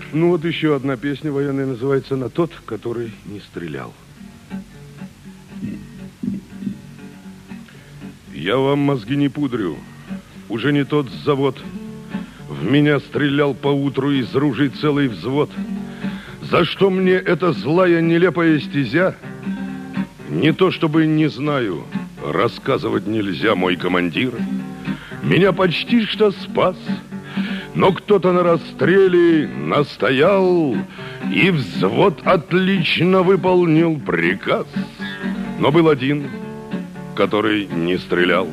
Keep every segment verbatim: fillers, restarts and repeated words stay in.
Ну вот еще одна песня военная называется «На тот, который не стрелял». Я вам мозги не пудрю, уже не тот завод. В меня стрелял поутру из ружей целый взвод. За что мне эта злая нелепая стезя? Не то чтобы не знаю, рассказывать нельзя, мой командир. Меня почти что спас, но кто-то на расстреле настоял, и взвод отлично выполнил приказ. Но был один, который не стрелял.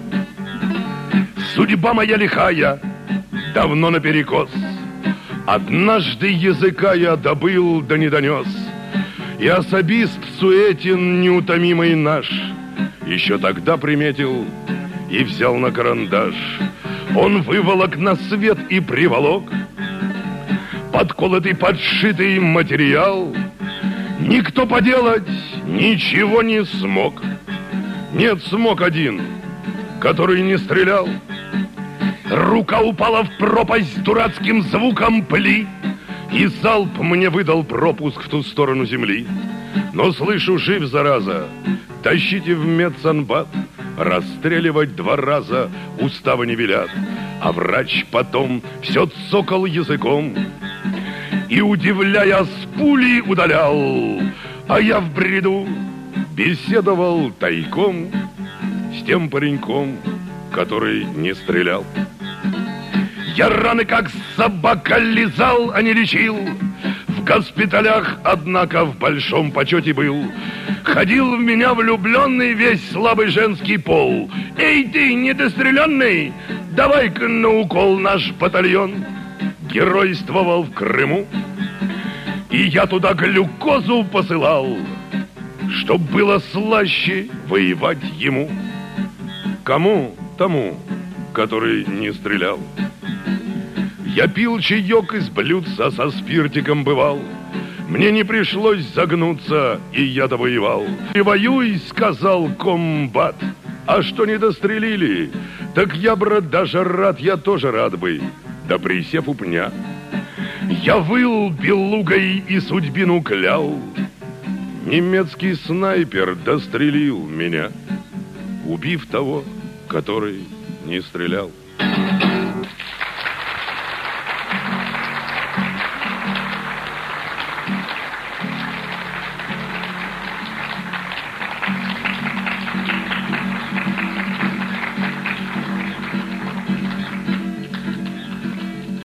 Судьба моя лихая, давно наперекос. Однажды языка я добыл, да не донес. И особист суетен неутомимый наш еще тогда приметил и взял на карандаш. Он выволок на свет и приволок подколотый, подшитый материал. Никто поделать ничего не смог. Нет, смог один, который не стрелял. Рука упала в пропасть с дурацким звуком пли, и залп мне выдал пропуск в ту сторону земли. Но слышу, жив, зараза, тащите в медсанбат. Расстреливать два раза уставы не велят. А врач потом все цокал языком и, удивляя, с пули удалял. А я в бреду беседовал тайком с тем пареньком, который не стрелял. Я раны как собака лизал, а не лечил. В госпиталях, однако, в большом почете был. Ходил в меня влюбленный весь слабый женский пол. Эй, ты, недостреленный, давай-ка на укол наш батальон. Геройствовал в Крыму, и я туда глюкозу посылал, чтоб было слаще воевать ему. Кому? Тому, который не стрелял. Я пил чаек из блюдца, со спиртиком бывал. Мне не пришлось загнуться, и я довоевал. «И воюй», — сказал комбат. А что не дострелили? Так я, брат, даже рад, я тоже рад бы. Да присев у пня, я выл белугой и судьбину клял. Немецкий снайпер дострелил меня, убив того, который не стрелял.